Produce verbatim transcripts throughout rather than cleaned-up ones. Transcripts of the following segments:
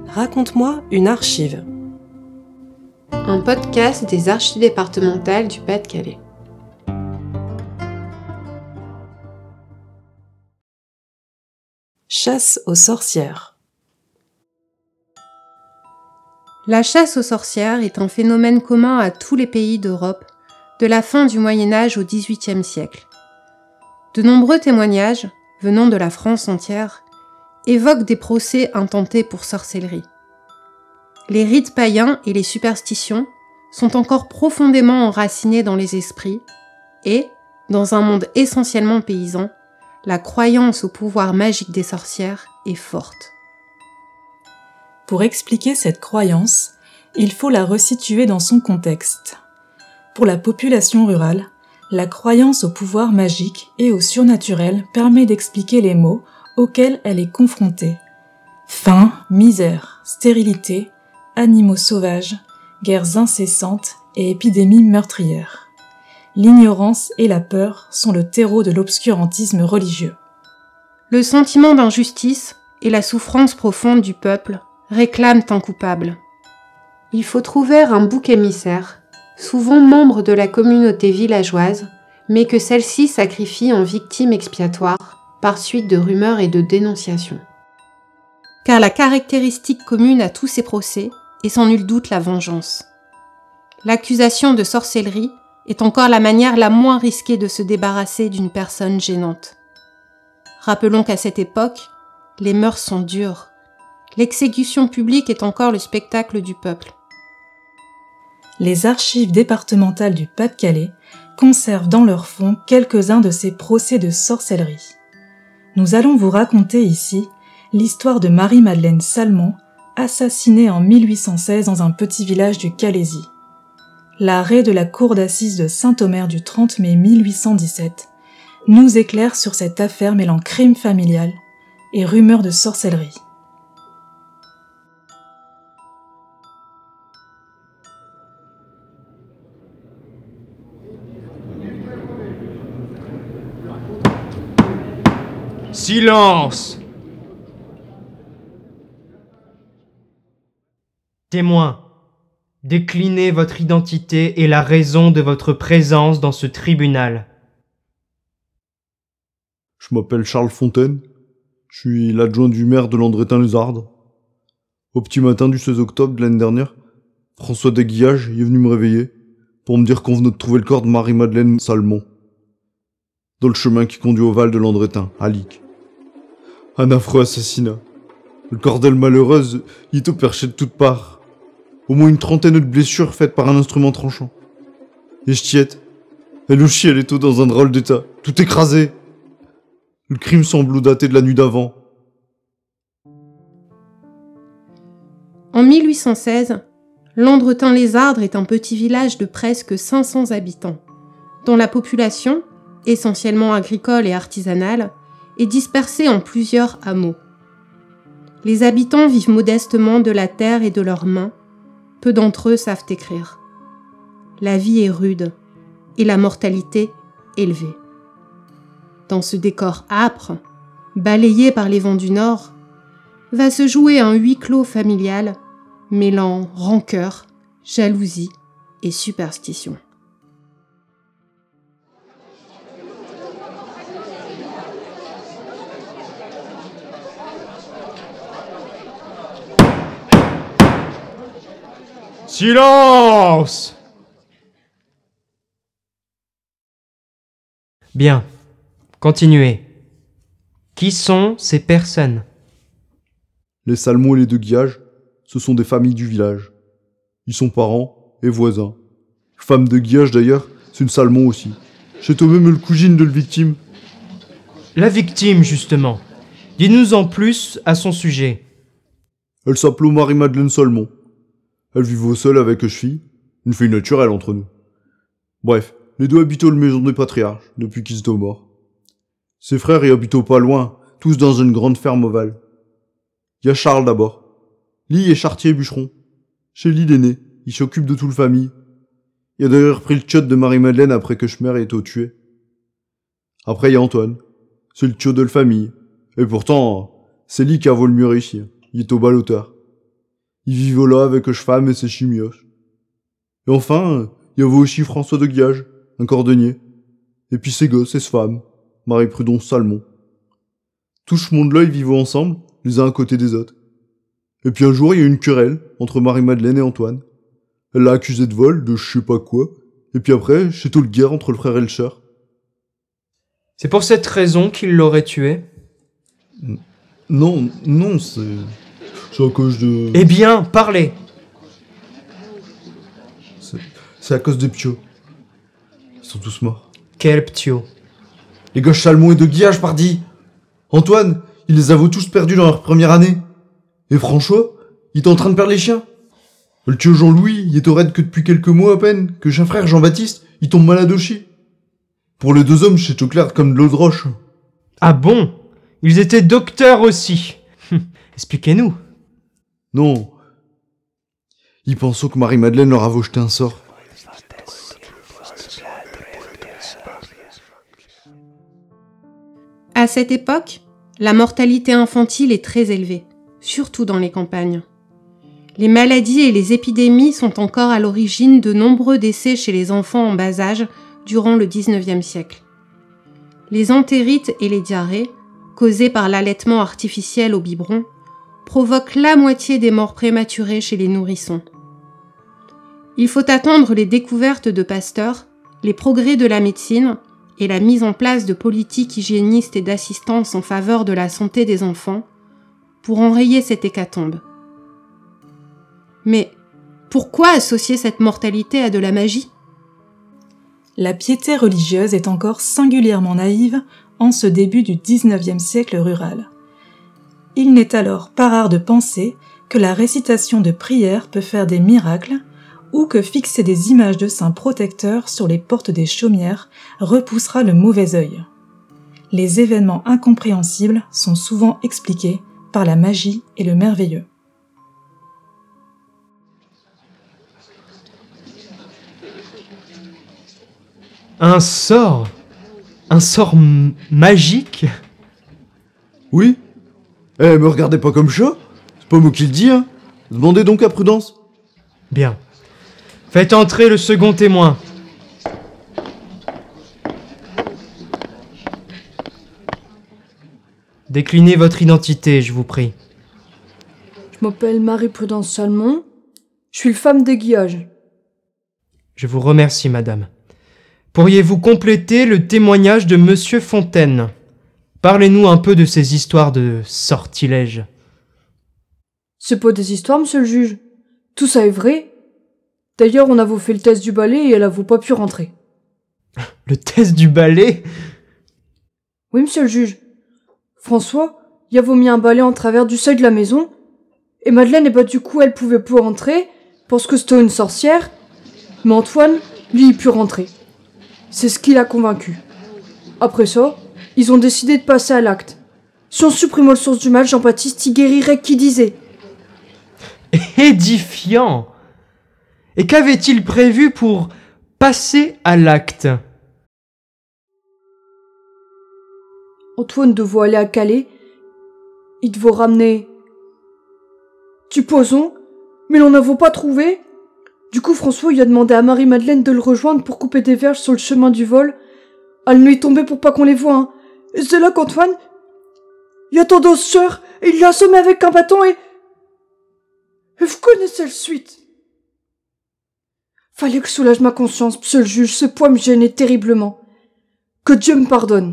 Raconte-moi une archive. Un podcast des archives départementales du Pas-de-Calais. Chasse aux sorcières. La chasse aux sorcières est un phénomène commun à tous les pays d'Europe, de la fin du Moyen-Âge au dix-huitième siècle. De nombreux témoignages, venant de la France entière, évoquent des procès intentés pour sorcellerie. Les rites païens et les superstitions sont encore profondément enracinés dans les esprits et, dans un monde essentiellement paysan, la croyance au pouvoir magique des sorcières est forte. Pour expliquer cette croyance, il faut la resituer dans son contexte. Pour la population rurale, la croyance au pouvoir magique et au surnaturel permet d'expliquer les maux auxquels elle est confrontée. Faim, misère, stérilité, animaux sauvages, guerres incessantes et épidémies meurtrières. L'ignorance et la peur sont le terreau de l'obscurantisme religieux. Le sentiment d'injustice et la souffrance profonde du peuple réclament un coupable. Il faut trouver un bouc émissaire, souvent membre de la communauté villageoise, mais que celle-ci sacrifie en victime expiatoire par suite de rumeurs et de dénonciations. Car la caractéristique commune à tous ces procès est sans nul doute la vengeance. L'accusation de sorcellerie est encore la manière la moins risquée de se débarrasser d'une personne gênante. Rappelons qu'à cette époque, les mœurs sont dures. L'exécution publique est encore le spectacle du peuple. Les archives départementales du Pas-de-Calais conservent dans leur fond quelques-uns de ces procès de sorcellerie. Nous allons vous raconter ici l'histoire de Marie-Madeleine Salmon, assassinée en mille huit cent seize dans un petit village du Calaisis. L'arrêt de la cour d'assises de Saint-Omer du trente mai mille huit cent dix-sept nous éclaire sur cette affaire mêlant crime familial et rumeurs de sorcellerie. Silence! Témoin, déclinez votre identité et la raison de votre présence dans ce tribunal. Je m'appelle Charles Fontaine, je suis l'adjoint du maire de Landretin-les-Ardres. Au petit matin du seize octobre de l'année dernière, François Desguillages est venu me réveiller pour me dire qu'on venait de trouver le corps de Marie-Madeleine Salmon, dans le chemin qui conduit au Val de Landretin, à Lic. Un affreux assassinat. Le corps d'elle malheureuse y est au perché de toutes parts. Au moins une trentaine de blessures faites par un instrument tranchant. Et Ch'tiette, elle aussi, elle est dans un drôle d'état, tout écrasé. Le crime semble dater de la nuit d'avant. En mille huit cent seize, Landretin-les-Ardres est un petit village de presque cinq cents habitants, dont la population, essentiellement agricole et artisanale, est dispersée en plusieurs hameaux. Les habitants vivent modestement de la terre et de leurs mains. Peu d'entre eux savent écrire. La vie est rude et la mortalité élevée. Dans ce décor âpre, balayé par les vents du nord, va se jouer un huis clos familial mêlant rancœur, jalousie et superstition. Silence! Bien, continuez. Qui sont ces personnes? Les Salmon et les Desguillages, ce sont des familles du village. Ils sont parents et voisins. Femme de Guillage d'ailleurs, c'est une Salmon aussi. C'est toi-même le cousine de la victime. La victime, justement. Dis-nous en plus à son sujet. Elle s'appelait Marie-Madeleine Salmon. Elle vivait seule avec une fille, une fille naturelle entre nous. Bref, les deux habitaient à la maison des patriarches, depuis qu'ils étaient morts. Ses frères y habitaient pas loin, tous dans une grande ferme ovale. Il y a Charles d'abord. Lui est charretier et bûcheron. Chez lui l'aîné, il s'occupe de toute la famille. Il a d'ailleurs pris le tchot de Marie-Madeleine après que Schmer ait été tué. Après il y a Antoine. C'est le tchot de la famille. Et pourtant, c'est lui qui a volé le mieux réussi. Il est au bal auteur. Il vivait là avec sa femme et ses chimios. Et enfin, il y avait aussi François de Guiage, un cordonnier. Et puis ses gosses et sa femme, Marie-Prudence Salmon. Tout ce monde-là, ils vivaient ensemble, les uns à côté des autres. Et puis un jour, il y a eu une querelle entre Marie-Madeleine et Antoine. Elle l'a accusé de vol, de je sais pas quoi. Et puis après, c'est tout le guerre entre le frère et le sœur. C'est pour cette raison qu'il l'aurait tué? Non, non, c'est... C'est à cause de... Eh bien, parlez! C'est, c'est à cause des ptios. Ils sont tous morts. Quel ptio? Les gauches Salmon et de Guiage, pardi! Antoine, il les avait tous perdus dans leur première année. Et François, il était en train de perdre les chiens. Le tio Jean-Louis, il est au raid que depuis quelques mois à peine, que son frère Jean-Baptiste, il tombe malade au chi. Pour les deux hommes, c'est au clair comme de l'eau de roche. Ah bon? Ils étaient docteurs aussi. Expliquez-nous. Non. Ils pensaient que Marie-Madeleine leur avait jeté un sort. À cette époque, la mortalité infantile est très élevée, surtout dans les campagnes. Les maladies et les épidémies sont encore à l'origine de nombreux décès chez les enfants en bas âge durant le dix-neuvième siècle. Les entérites et les diarrhées, causées par l'allaitement artificiel au biberon, provoquent la moitié des morts prématurées chez les nourrissons. Il faut attendre les découvertes de Pasteur, les progrès de la médecine et la mise en place de politiques hygiénistes et d'assistance en faveur de la santé des enfants pour enrayer cette hécatombe. Mais pourquoi associer cette mortalité à de la magie ? La piété religieuse est encore singulièrement naïve en ce début du dix-neuvième siècle rural. Il n'est alors pas rare de penser que la récitation de prières peut faire des miracles ou que fixer des images de saints protecteurs sur les portes des chaumières repoussera le mauvais œil. Les événements incompréhensibles sont souvent expliqués par la magie et le merveilleux. Un sort? Un sort m- magique? Oui. Eh, me regardez pas comme ça. C'est pas moi qui le dis, hein. Demandez donc à Prudence. Bien. Faites entrer le second témoin. Déclinez votre identité, je vous prie. Je m'appelle Marie-Prudence Salmon. Je suis le femme de Guiage. Je vous remercie, madame. Pourriez-vous compléter le témoignage de Monsieur Fontaine? Parlez-nous un peu de ces histoires de sortilèges. C'est pas des histoires, monsieur le juge. Tout ça est vrai. D'ailleurs, on a vous fait le test du balai et elle a vous pas pu rentrer. Le test du balai? Oui, monsieur le juge. François, il a vous mis un balai en travers du seuil de la maison. Et Madeleine, et bah du coup, elle pouvait plus rentrer parce que c'était une sorcière. Mais Antoine, lui, il put rentrer. C'est ce qui l'a convaincu. Après ça, ils ont décidé de passer à l'acte. Si on supprimait le source du mal, Jean-Baptiste y guérirait qui disait. Édifiant! Et qu'avait-il prévu pour passer à l'acte? Antoine devait aller à Calais. Il devait ramener du poison, mais l'on n'avait pas trouvé. Du coup, François il a demandé à Marie-Madeleine de le rejoindre pour couper des verges sur le chemin du vol. Elle nous est tombée pour pas qu'on les voie, hein. Et c'est là qu'Antoine, il a tombé aux sœurs, et il l'a assommé avec un bâton et... Et vous connaissez le suite. Fallait que je soulage ma conscience, monsieur le juge, ce poids me gênait terriblement. Que Dieu me pardonne.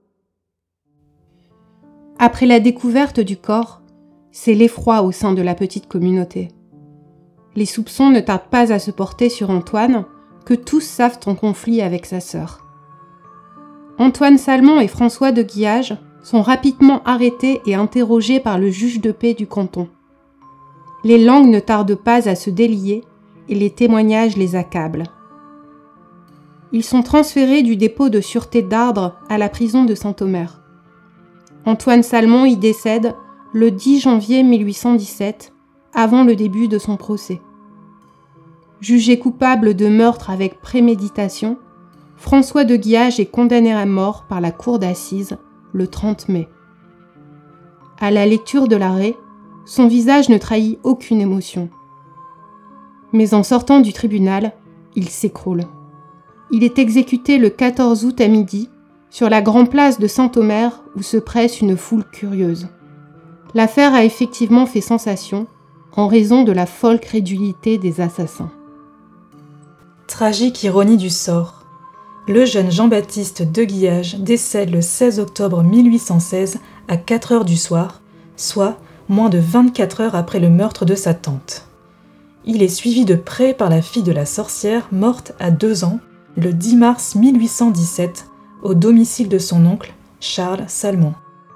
Après la découverte du corps, c'est l'effroi au sein de la petite communauté. Les soupçons ne tardent pas à se porter sur Antoine, que tous savent en conflit avec sa sœur. Antoine Salmon et François de Guiage sont rapidement arrêtés et interrogés par le juge de paix du canton. Les langues ne tardent pas à se délier et les témoignages les accablent. Ils sont transférés du dépôt de sûreté d'Ardres à la prison de Saint-Omer. Antoine Salmon y décède le dix janvier mille huit cent dix-sept, avant le début de son procès. Jugé coupable de meurtre avec préméditation, François de Guiage est condamné à mort par la cour d'assises le trente mai. À la lecture de l'arrêt, Son visage ne trahit aucune émotion. Mais en sortant du tribunal, il s'écroule. Il est exécuté le quatorze août à midi, sur la grande place de Saint-Omer où se presse une foule curieuse. L'affaire a effectivement fait sensation en raison de la folle crédulité des assassins. Tragique ironie du sort. Le jeune Jean-Baptiste de Guillage décède le seize octobre mille huit cent seize à quatre heures du soir, soit moins de vingt-quatre heures après le meurtre de sa tante. Il est suivi de près par la fille de la sorcière morte à deux ans, le dix mars mille huit cent dix-sept, au domicile de son oncle, Charles Salmon.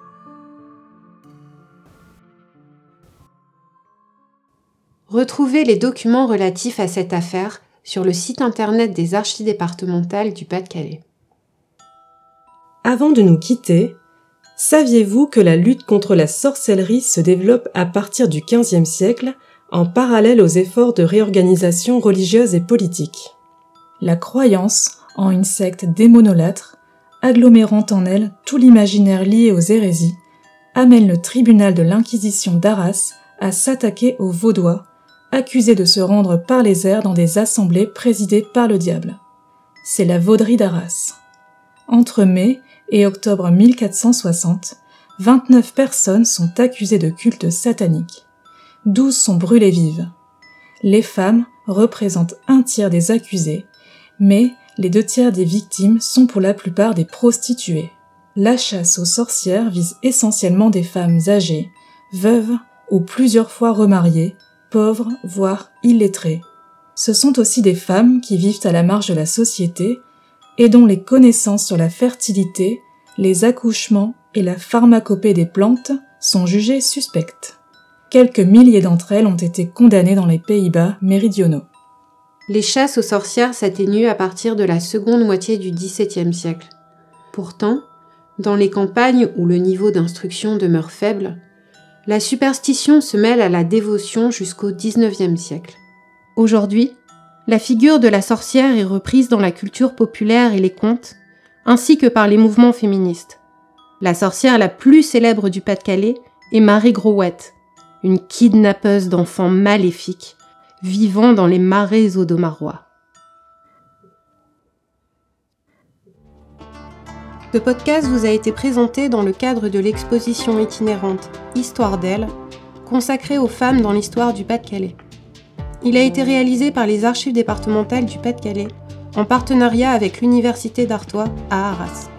Retrouvez les documents relatifs à cette affaire sur le site internet des Archives départementales du Pas-de-Calais. Avant de nous quitter, saviez-vous que la lutte contre la sorcellerie se développe à partir du quinzième siècle, en parallèle aux efforts de réorganisation religieuse et politique ? La croyance en une secte démonolâtre, agglomérant en elle tout l'imaginaire lié aux hérésies, amène le tribunal de l'Inquisition d'Arras à s'attaquer aux Vaudois, accusés de se rendre par les airs dans des assemblées présidées par le diable. C'est la Vauderie d'Arras. Entre mai et octobre mille quatre cent soixante, vingt-neuf personnes sont accusées de culte satanique. douze sont brûlées vives. Les femmes représentent un tiers des accusés, mais les deux tiers des victimes sont pour la plupart des prostituées. La chasse aux sorcières vise essentiellement des femmes âgées, veuves ou plusieurs fois remariées, pauvres, voire illettrées. Ce sont aussi des femmes qui vivent à la marge de la société et dont les connaissances sur la fertilité, les accouchements et la pharmacopée des plantes sont jugées suspectes. Quelques milliers d'entre elles ont été condamnées dans les Pays-Bas méridionaux. Les chasses aux sorcières s'atténuent à partir de la seconde moitié du dix-septième siècle. Pourtant, dans les campagnes où le niveau d'instruction demeure faible, la superstition se mêle à la dévotion jusqu'au dix-neuvième siècle. Aujourd'hui, la figure de la sorcière est reprise dans la culture populaire et les contes, ainsi que par les mouvements féministes. La sorcière la plus célèbre du Pas-de-Calais est Marie Grouette, une kidnappeuse d'enfants maléfiques, vivant dans les marais audomarois. Ce podcast vous a été présenté dans le cadre de l'exposition itinérante Histoire d'elle, consacrée aux femmes dans l'histoire du Pas-de-Calais. Il a été réalisé par les Archives départementales du Pas-de-Calais, en partenariat avec l'Université d'Artois à Arras.